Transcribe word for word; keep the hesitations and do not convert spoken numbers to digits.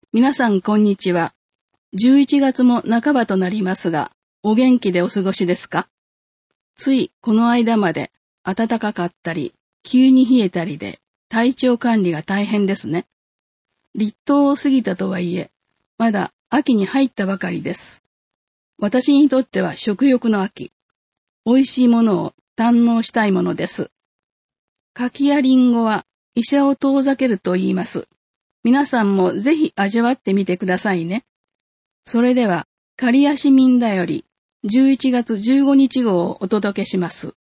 皆さんこんにちは。じゅういちがつも半ばとなりますが、お元気でお過ごしですか？ついこの間まで暖かかったり、急に冷えたりで体調管理が大変ですね。立冬を過ぎたとはいえ、まだ秋に入ったばかりです。私にとっては食欲の秋。美味しいものを堪能したいものです。柿やリンゴは医者を遠ざけると言います。皆さんもぜひ味わってみてくださいね。それでは、刈谷市民だよりじゅういちがつじゅうごにち号をお届けします。